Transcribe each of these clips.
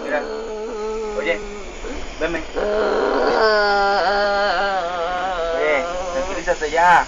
Mira. Oye, venme. Oye, tranquilízate ya.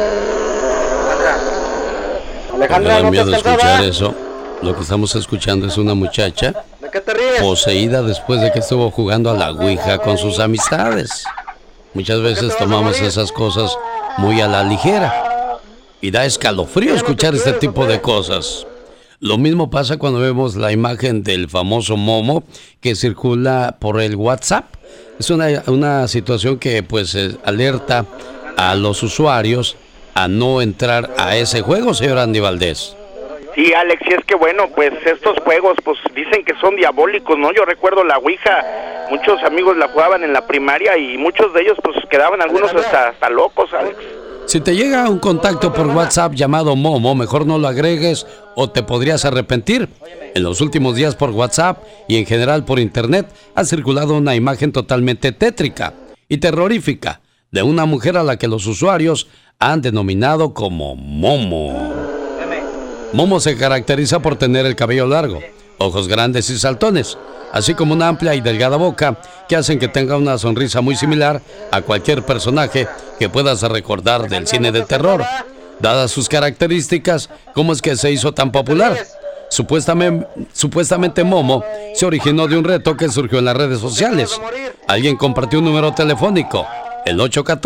Alejandra, me da miedo escuchar eso. Lo que estamos escuchando es una muchacha ¿De qué te ríes? poseída después de que estuvo jugando a la ouija con sus amistades. Muchas veces tomamos esas cosas muy a la ligera y da escalofrío escuchar este tipo de cosas. Lo mismo pasa cuando vemos la imagen del famoso Momo que circula por el WhatsApp. Es una situación que pues alerta a los usuarios a no entrar a ese juego, señor Andy Valdés. Sí, Alex, y es que bueno, pues estos juegos pues dicen que son diabólicos, ¿no? Yo recuerdo la ouija, muchos amigos la jugaban en la primaria y muchos de ellos pues quedaban algunos hasta locos, Alex. Si te llega un contacto por WhatsApp llamado Momo, mejor no lo agregues o te podrías arrepentir. En los últimos días por WhatsApp y en general por internet ha circulado una imagen totalmente tétrica y terrorífica de una mujer a la que los usuarios han denominado como Momo. Momo se caracteriza por tener el cabello largo, ojos grandes y saltones, así como una amplia y delgada boca que hacen que tenga una sonrisa muy similar a cualquier personaje que puedas recordar del cine de terror. Dadas sus características, ¿cómo es que se hizo tan popular? Supuestamente Momo se originó de un reto que surgió en las redes sociales. Alguien compartió un número telefónico, el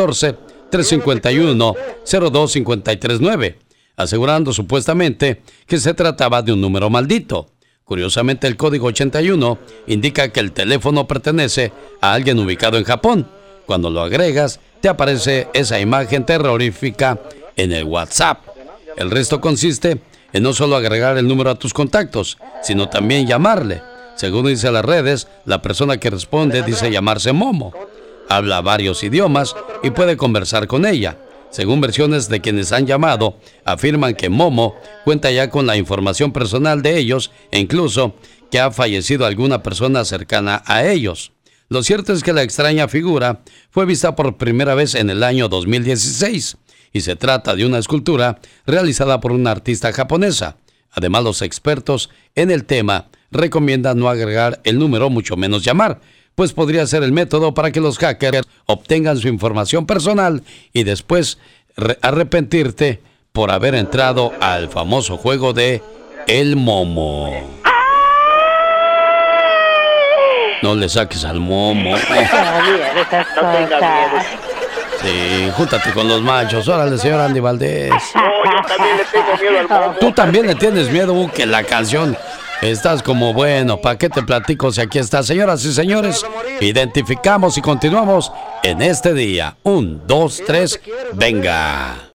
814-351-02539, asegurando supuestamente que se trataba de un número maldito. Curiosamente, el código 81 indica que el teléfono pertenece a alguien ubicado en Japón. Cuando lo agregas, te aparece esa imagen terrorífica en el WhatsApp. El resto consiste en no solo agregar el número a tus contactos, sino también llamarle. Según dice las redes, la persona que responde dice llamarse Momo. Habla varios idiomas y puede conversar con ella. Según versiones de quienes han llamado, afirman que Momo cuenta ya con la información personal de ellos e incluso que ha fallecido alguna persona cercana a ellos. Lo cierto es que la extraña figura fue vista por primera vez en el año 2016 y se trata de una escultura realizada por una artista japonesa. Además, los expertos en el tema recomiendan no agregar el número, mucho menos llamar, pues podría ser el método para que los hackers obtengan su información personal y después arrepentirte por haber entrado al famoso juego de El Momo. No le saques al Momo. Sí, júntate con los machos. Órale, señor Andy Valdés. No, yo también le tengo miedo al Momo. Tú también le tienes miedo, que la canción... Estás como, bueno, ¿para qué te platico si aquí está? Señoras y señores, identificamos y continuamos en este día. 1, 2, 3, venga.